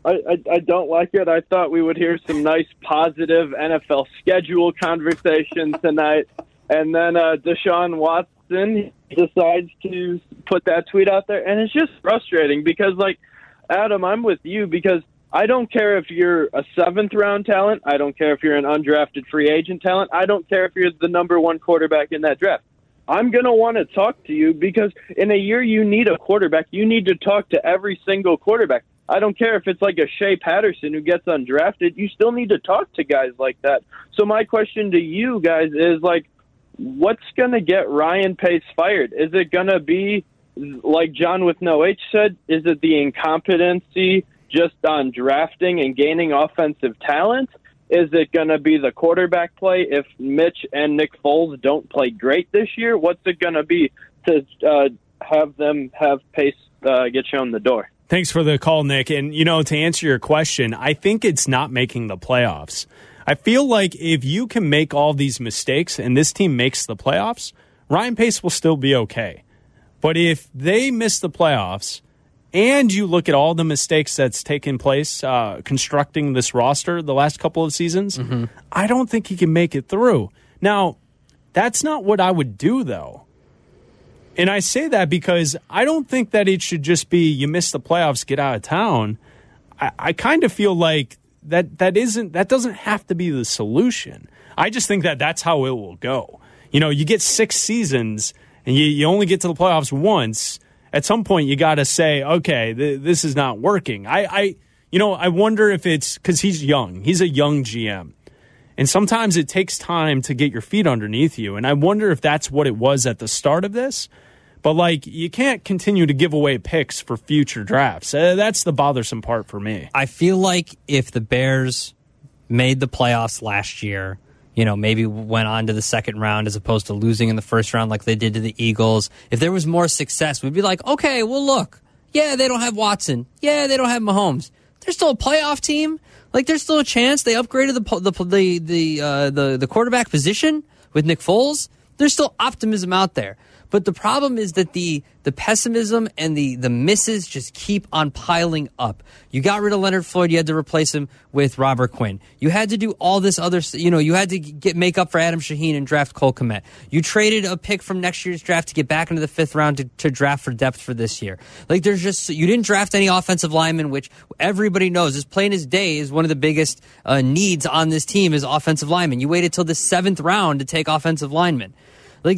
Speaker 6: don't like it. I thought we would hear some nice, positive NFL schedule conversation tonight. And then Deshaun Watson decides to put that tweet out there. And it's just frustrating because, Adam, I'm with you because I don't care if you're a 7th-round talent. I don't care if you're an undrafted free agent talent. I don't care if you're the number 1 quarterback in that draft. I'm going to want to talk to you because in a year you need a quarterback. You need to talk to every single quarterback. I don't care if it's like a Shea Patterson who gets undrafted. You still need to talk to guys like that. So my question to you guys is, what's going to get Ryan Pace fired? Is it going to be, like John with no H said, is it the incompetency just on drafting and gaining offensive talent? Is it going to be the quarterback play if Mitch and Nick Foles don't play great this year? What's it going to be to have them have Pace get shown the door?
Speaker 1: Thanks for the call, Nick. And, to answer your question, I think it's not making the playoffs. I feel like if you can make all these mistakes and this team makes the playoffs, Ryan Pace will still be okay. But if they miss the playoffs, and you look at all the mistakes that's taken place constructing this roster the last couple of seasons, I don't think he can make it through. Now, that's not what I would do, though. And I say that because I don't think that it should just be you miss the playoffs, get out of town. I kind of feel like that doesn't have to be the solution. I just think that that's how it will go. You get 6 seasons and you only get to the playoffs once. At some point, you got to say, okay, this is not working. I wonder if it's because he's young. He's a young GM. And sometimes it takes time to get your feet underneath you. And I wonder if that's what it was at the start of this. But, you can't continue to give away picks for future drafts. That's the bothersome part for me.
Speaker 4: I feel like if the Bears made the playoffs last year, maybe went on to the second round as opposed to losing in the first round like they did to the Eagles. If there was more success, we'd be like, okay, well, look. Yeah, they don't have Watson. Yeah, they don't have Mahomes. They're still a playoff team. Like, there's still a chance. They upgraded the quarterback position with Nick Foles. There's still optimism out there. But the problem is that the pessimism and the misses just keep on piling up. You got rid of Leonard Floyd. You had to replace him with Robert Quinn. You had to do all this other, you had to make up for Adam Shaheen and draft Cole Kmet. You traded a pick from next year's draft to get back into the 5th round to draft for depth for this year. Like, you didn't draft any offensive linemen, which everybody knows, as plain as day, is one of the biggest needs on this team is offensive linemen. You waited till the 7th round to take offensive linemen. Like,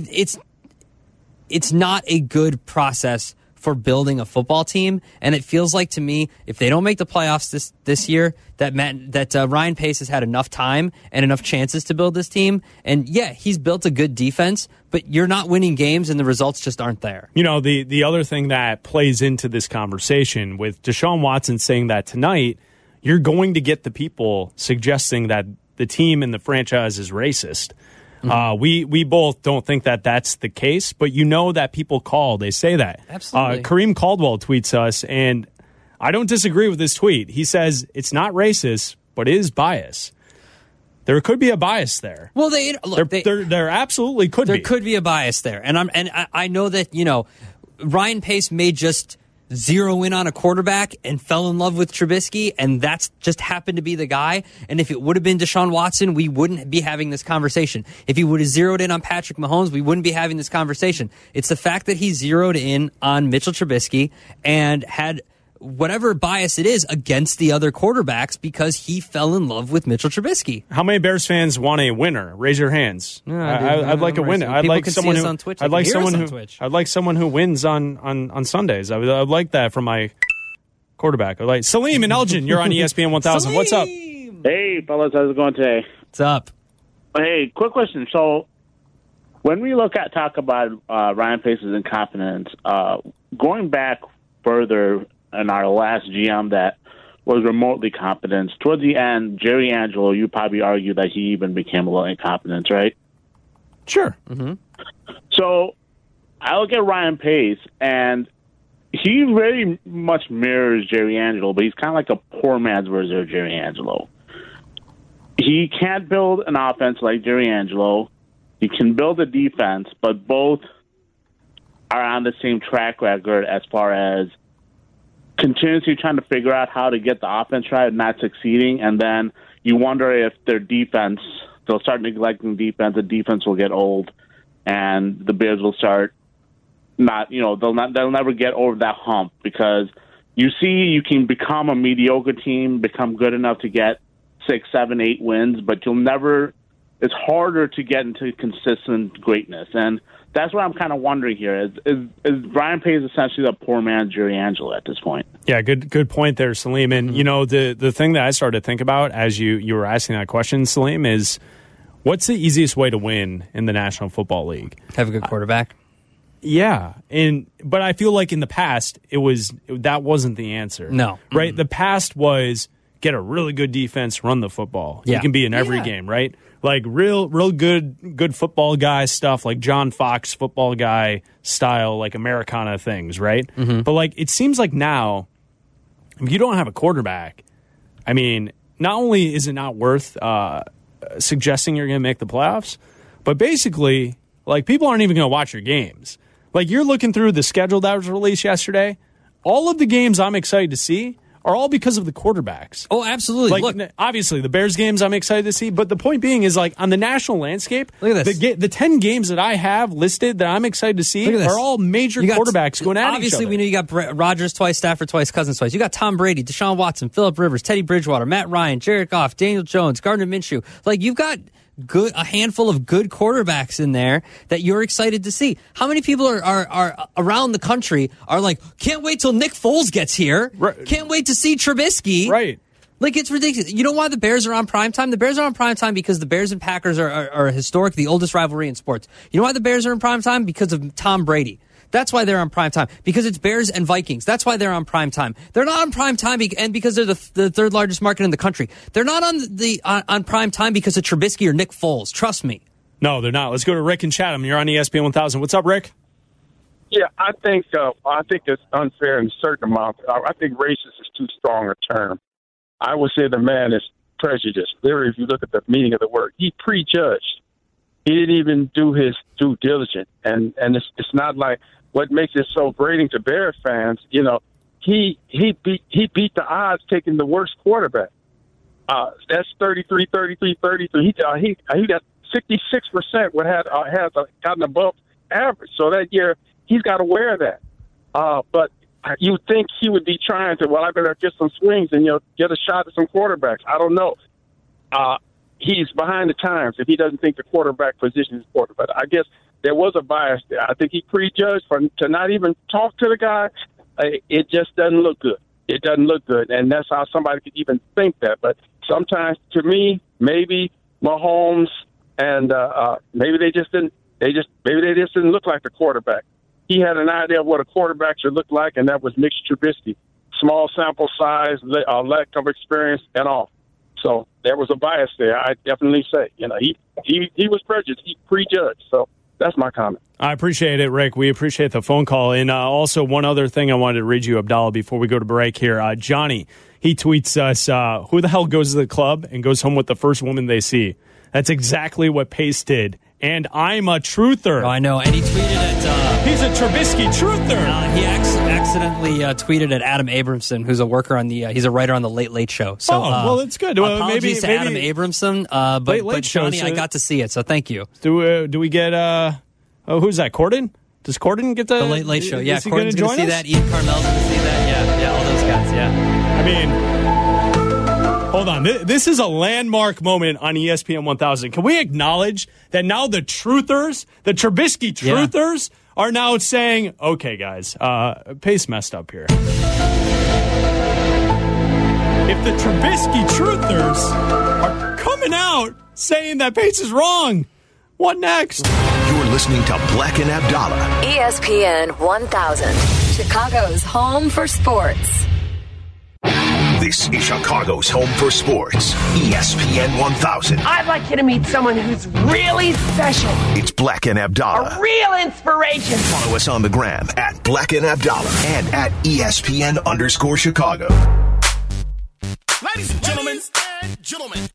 Speaker 4: it's not a good process for building a football team, and it feels like to me, if they don't make the playoffs this year, that Ryan Pace has had enough time and enough chances to build this team. And yeah, he's built a good defense, but you're not winning games, and the results just aren't there.
Speaker 1: The other thing that plays into this conversation with Deshaun Watson saying that tonight, you're going to get the people suggesting that the team and the franchise is racist. We both don't think that that's the case, but that people call. They say that.
Speaker 4: Absolutely.
Speaker 1: Kareem Caldwell tweets us, and I don't disagree with his tweet. He says it's not racist, but it is bias. There could be a bias there.
Speaker 4: Well,
Speaker 1: there absolutely could be.
Speaker 4: There could be a bias there, and I know that Ryan Pace may just zero in on a quarterback and fell in love with Trubisky, and that's just happened to be the guy. And if it would have been Deshaun Watson, we wouldn't be having this conversation. If he would have zeroed in on Patrick Mahomes, we wouldn't be having this conversation. It's the fact that he zeroed in on Mitchell Trubisky and had whatever bias it is against the other quarterbacks because he fell in love with Mitchell Trubisky.
Speaker 1: How many Bears fans want a winner? Raise your hands. I'd like a winner. I'd like someone who. I'd like someone who wins on Sundays. I would like that from my quarterback. I like Salim and Elgin. You're on ESPN 1000. What's up?
Speaker 7: Hey, fellas, how's it going today?
Speaker 4: What's up?
Speaker 7: Hey, quick question. So, when we talk about Ryan Pace's incompetence, going back further in our last GM that was remotely competent, towards the end, Jerry Angelo, you probably argue that he even became a little incompetent, right?
Speaker 1: Sure.
Speaker 4: Mm-hmm.
Speaker 7: So I look at Ryan Pace, and he very much mirrors Jerry Angelo, but he's kind of like a poor man's version of Jerry Angelo. He can't build an offense like Jerry Angelo. He can build a defense, but both are on the same track record as far as continuously trying to figure out how to get the offense right and not succeeding. And then you wonder if their defense, they'll start neglecting defense, the defense will get old, and the Bears will start they'll never get over that hump, because you see you can become a mediocre team, become good enough to get 6, 7, 8 wins, but it's harder to get into consistent greatness. And that's what I'm kind of wondering here. Is Ryan Pace essentially the poor man Jerry Angelo at this point?
Speaker 1: Yeah, good point there, Salim. And, the thing that I started to think about as you were asking that question, Salim, is what's the easiest way to win in the National Football League?
Speaker 4: Have a good quarterback.
Speaker 1: Yeah, but I feel like in the past, that wasn't the answer.
Speaker 4: No.
Speaker 1: Right?
Speaker 4: Mm-hmm.
Speaker 1: The past was get a really good defense, run the football.
Speaker 4: Yeah.
Speaker 1: You can be in every game, right? Like real good football guy stuff, like John Fox football guy style, like Americana things, right?
Speaker 4: Mm-hmm.
Speaker 1: But it seems like now, if you don't have a quarterback, I mean, not only is it not worth suggesting you're going to make the playoffs, but basically, people aren't even going to watch your games. You're looking through the schedule that was released yesterday. All of the games I'm excited to see are all because of the quarterbacks.
Speaker 4: Oh, absolutely.
Speaker 1: Look, obviously, the Bears games I'm excited to see, but the point being is, on the national landscape,
Speaker 4: look at this.
Speaker 1: The 10 games that I have listed that I'm excited to see are all major quarterbacks going at each other.
Speaker 4: Obviously, we know you got Rodgers twice, Stafford twice, Cousins twice. You got Tom Brady, Deshaun Watson, Phillip Rivers, Teddy Bridgewater, Matt Ryan, Jared Goff, Daniel Jones, Gardner Minshew. You've got a handful of good quarterbacks in there that you're excited to see. How many people are around the country are can't wait till Nick Foles gets here.
Speaker 1: Right.
Speaker 4: Can't wait to see Trubisky.
Speaker 1: Right.
Speaker 4: It's priceless. You know why the Bears are on primetime? The Bears are on primetime because the Bears and Packers are historic, the oldest rivalry in sports. You know why the Bears are in primetime? Because of Tom Brady. That's why they're on prime time. Because it's Bears and Vikings. That's why they're on prime time. They're not on prime time and because they're the third largest market in the country. They're not on prime time because of Trubisky or Nick Foles. Trust me.
Speaker 1: No, they're not. Let's go to Rick in Chatham. You're on ESPN 1000. What's up, Rick?
Speaker 8: Yeah, I think it's unfair in a certain amount. I think racist is too strong a term. I would say the man is prejudiced. Literally, if you look at the meaning of the word, he prejudged. He didn't even do his due diligence, and it's not like what makes it so grating to Bears fans. He beat the odds taking the worst quarterback. That's 33. He got 66% would have gotten above average. So that year he's got to wear that. But you think he would be trying to, I better get some swings and get a shot at some quarterbacks. I don't know. He's behind the times if he doesn't think the quarterback position is important. But I guess there was a bias there. I think he prejudged to not even talk to the guy. It just doesn't look good. It doesn't look good, and that's how somebody could even think that. But sometimes, to me, maybe Mahomes and maybe they just didn't look like the quarterback. He had an idea of what a quarterback should look like, and that was Mitch Trubisky. Small sample size, lack of experience, and all. So there was a bias there. I definitely say, he was prejudiced. He prejudged. So that's my comment.
Speaker 1: I appreciate it, Rick. We appreciate the phone call. And also one other thing I wanted to read you, Abdallah, before we go to break here. Johnny, he tweets us, who the hell goes to the club and goes home with the first woman they see? That's exactly what Pace did. And I'm a truther.
Speaker 4: Oh, I know. And he tweeted at...
Speaker 1: he's a Trubisky truther.
Speaker 4: He accidentally tweeted at Adam Abramson, who's a worker on the... he's a writer on the Late Late Show. So,
Speaker 1: well, it's good.
Speaker 4: Apologies to Adam Abramson. But Johnny, I got to see it, so thank you.
Speaker 1: Do we get... who's that, Corden? Does Corden get the
Speaker 4: Late Late Show? Yeah,
Speaker 1: Corden's
Speaker 4: going to see that. Ian Carmel's going to see that. Yeah, all those guys, yeah.
Speaker 1: I mean... Hold on. This is a landmark moment on ESPN 1000. Can we acknowledge that now the truthers, the Trubisky truthers, are now saying, okay, guys, Pace messed up here. If the Trubisky truthers are coming out saying that Pace is wrong, what next?
Speaker 2: You're listening to Black and Abdallah.
Speaker 3: ESPN 1000, Chicago's home for sports.
Speaker 2: This is Chicago's home for sports. ESPN 1000.
Speaker 9: I'd like you to meet someone who's really special.
Speaker 2: It's Black and Abdallah.
Speaker 9: A real inspiration.
Speaker 2: Follow us on the gram at Black and Abdallah and at ESPN_Chicago.
Speaker 10: Ladies and gentlemen.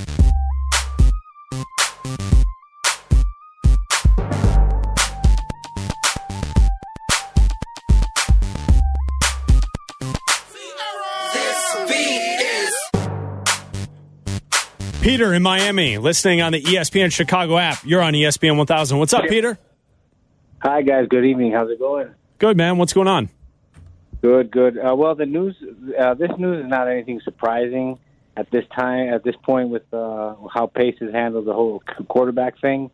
Speaker 1: Peter in Miami, listening on the ESPN Chicago app. You're on ESPN 1000. What's up, Peter?
Speaker 11: Hi, guys. Good evening. How's it going?
Speaker 1: Good, man. What's going on?
Speaker 11: Good. Well, the news. This news is not anything surprising at this point, with how Pace has handled the whole quarterback thing.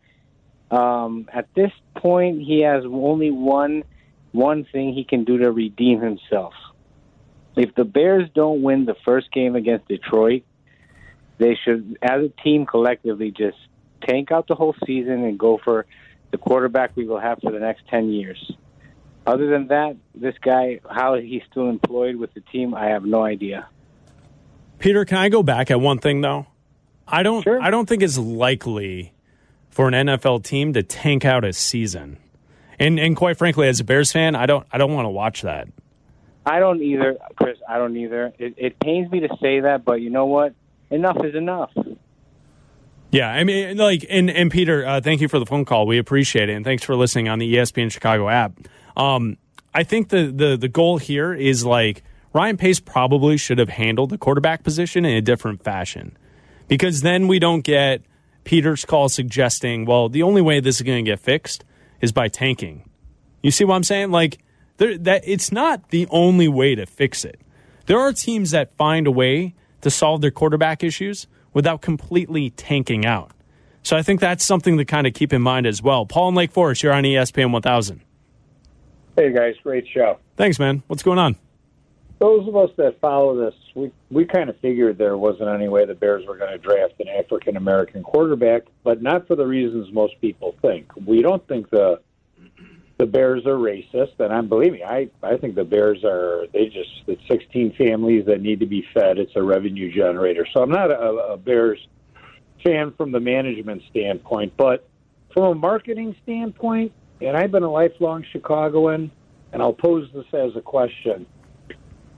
Speaker 11: At this point, he has only one thing he can do to redeem himself. If the Bears don't win the first game against Detroit, they should, as a team, collectively just tank out the whole season and go for the quarterback we will have for the next 10 years. Other than that, this guy, how he's still employed with the team, I have no idea.
Speaker 1: Peter, can I go back at one thing, though? I don't think it's likely for an NFL team to tank out a season. And quite frankly, as a Bears fan, I don't want to watch that.
Speaker 11: I don't either, Chris. I don't either. It pains me to say that, but you know what? Enough is enough.
Speaker 1: Yeah, I mean, and Peter, thank you for the phone call. We appreciate it, and thanks for listening on the ESPN Chicago app. I think the goal here is Ryan Pace probably should have handled the quarterback position in a different fashion, because then we don't get Peter's call suggesting, well, the only way this is going to get fixed is by tanking. You see what I'm saying? That it's not the only way to fix it. There are teams that find a way to solve their quarterback issues without completely tanking out. So I think that's something to kind of keep in mind as well. Paul in Lake Forest, you're on ESPN 1000.
Speaker 12: Hey, guys. Great show.
Speaker 1: Thanks, man. What's going on?
Speaker 12: Those of us that follow this, we kind of figured there wasn't any way the Bears were going to draft an African-American quarterback, but not for the reasons most people think. We don't think the Bears are racist, and believe me, I think the Bears it's 16 families that need to be fed. It's a revenue generator. So I'm not a Bears fan from the management standpoint, but from a marketing standpoint, and I've been a lifelong Chicagoan, and I'll pose this as a question.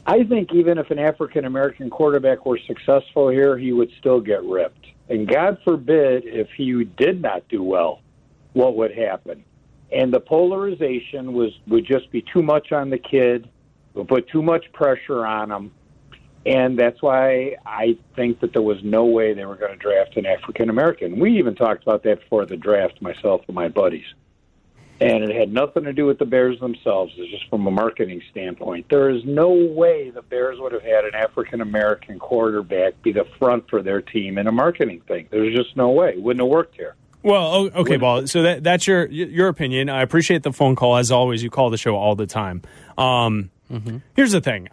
Speaker 12: I think even if an African-American quarterback were successful here, he would still get ripped. And God forbid if he did not do well, what would happen? And the polarization would just be too much on the kid, would put too much pressure on him. And that's why I think that there was no way they were going to draft an African-American. We even talked about that before the draft, myself and my buddies. And it had nothing to do with the Bears themselves. It's just from a marketing standpoint. There is no way the Bears would have had an African-American quarterback be the front for their team in a marketing thing. There's just no way. It wouldn't have worked here.
Speaker 1: Well, okay, Ball. So that's your opinion. I appreciate the phone call. As always, you call the show all the time. Here's the thing.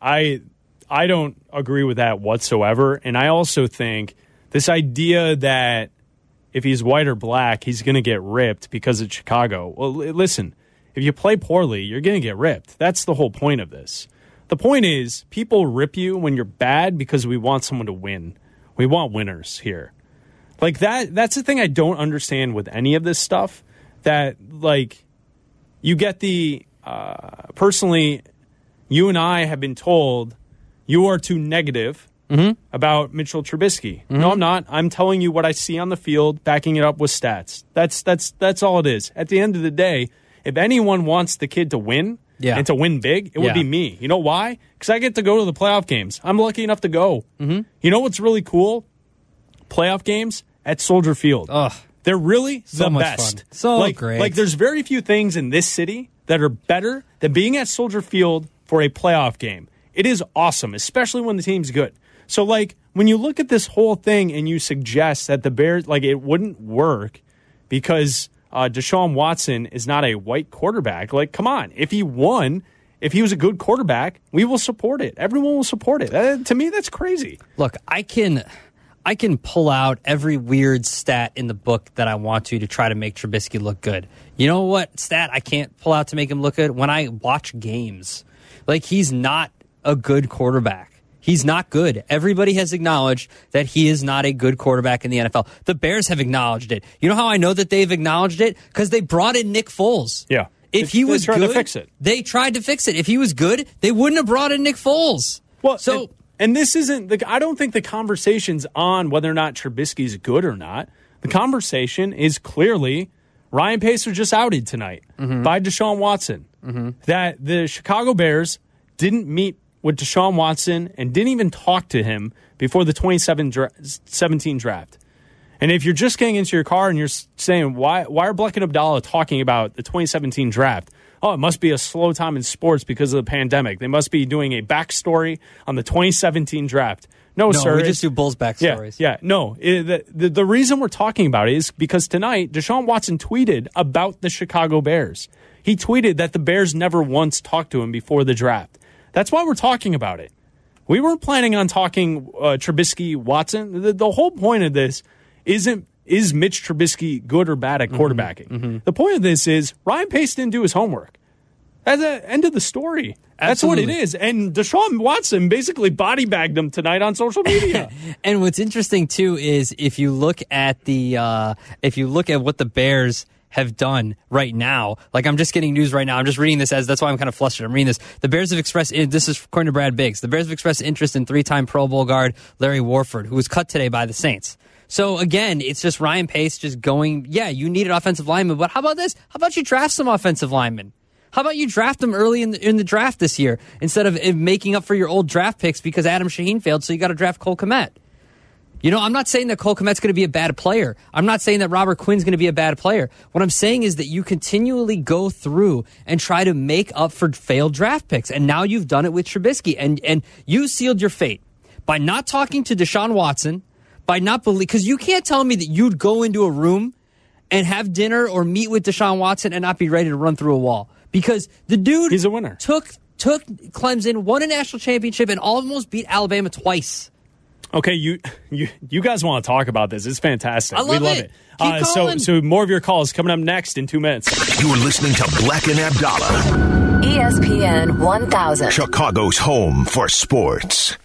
Speaker 1: I don't agree with that whatsoever. And I also think this idea that if he's white or black, he's going to get ripped because it's Chicago. Well, listen, if you play poorly, you're going to get ripped. That's the whole point of this. The point is people rip you when you're bad because we want someone to win. We want winners here. Like that's the thing I don't understand with any of this stuff, that like you get the personally, you and I have been told you are too negative about Mitchell Trubisky. No, I'm not. I'm telling you what I see on the field, backing it up with stats. That's all it is. At the end of the day, if anyone wants the kid to win and to win big, it would be me. You know why? Because I get to go to the playoff games. I'm lucky enough to go. You know what's really cool? Playoff games at Soldier Field. They're really the best.
Speaker 4: Fun. So great.
Speaker 1: Like there's very few things in this city that are better than being at Soldier Field for a playoff game. It is awesome, especially when the team's good. So, like, when you look at this whole thing and you suggest that the Bears, like, it wouldn't work because Deshaun Watson is not a white quarterback, like, come on. If he won, if he was a good quarterback, we will support it. Everyone will support it. To me, that's crazy.
Speaker 4: Look, I can pull out every weird stat in the book that I want to try to make Trubisky look good. You know what stat I can't pull out to make him look good? When I watch games. Like, he's not a good quarterback. He's not good. Everybody has acknowledged that he is not a good quarterback in the NFL. The Bears have acknowledged it. You know how I know that they've acknowledged it? Because they brought in Nick Foles.
Speaker 1: Yeah.
Speaker 4: If he was good,
Speaker 1: to fix it.
Speaker 4: They tried to fix it. If he was good, they wouldn't have brought in Nick Foles.
Speaker 1: Well, so and this isn't. I don't think the conversation's on whether or not Trubisky's good or not. The conversation is clearly Ryan Pace was just outed tonight by Deshaun Watson. That the Chicago Bears didn't meet with Deshaun Watson and didn't even talk to him before the 2017 draft. And if you're just getting into your car and you're saying, why are Bleck and Abdallah talking about the 2017 draft? Oh, it must be a slow time in sports because of the pandemic. They must be doing a backstory on the 2017 draft. No, sir.
Speaker 4: We just do Bulls backstories.
Speaker 1: Yeah. No, the reason we're talking about it is because tonight Deshaun Watson tweeted about the Chicago Bears. He tweeted that the Bears never once talked to him before the draft. That's why we're talking about it. We weren't planning on talking Trubisky, Watson. The whole point of this is Mitch Trubisky good or bad at quarterbacking? The point of this is Ryan Pace didn't do his homework. That's the end of the story. That's what it is. And Deshaun Watson basically body bagged him tonight on social media.
Speaker 4: And what's interesting too is if you look at what the Bears have done right now. Like, I'm just getting news right now. I'm just reading this that's why I'm kind of flustered. I'm reading this. The Bears have expressed, this is according to Brad Biggs, the Bears have expressed interest in 3-time Pro Bowl guard Larry Warford, who was cut today by the Saints. So again, it's just Ryan Pace just going, yeah, you need an offensive lineman, but how about this? How about you draft some offensive linemen? How about you draft them early in the draft this year instead of making up for your old draft picks because Adam Shaheen failed, so you got to draft Cole Kmet. You know, I'm not saying that Cole Kmet's going to be a bad player. I'm not saying that Robert Quinn's going to be a bad player. What I'm saying is that you continually go through and try to make up for failed draft picks. And now you've done it with Trubisky. And you sealed your fate by not talking to Deshaun Watson, by not because you can't tell me that you'd go into a room and have dinner or meet with Deshaun Watson and not be ready to run through a wall. Because the dude
Speaker 1: he's a winner.
Speaker 4: Took Clemson, won a national championship, and almost beat Alabama twice.
Speaker 1: Okay, you guys want to talk about this. It's fantastic.
Speaker 4: We love
Speaker 1: it.
Speaker 4: Keep calling.
Speaker 1: So more of your calls coming up next in 2 minutes.
Speaker 2: You're listening to Bleck and Abdallah.
Speaker 3: ESPN 1000.
Speaker 2: Chicago's home for sports.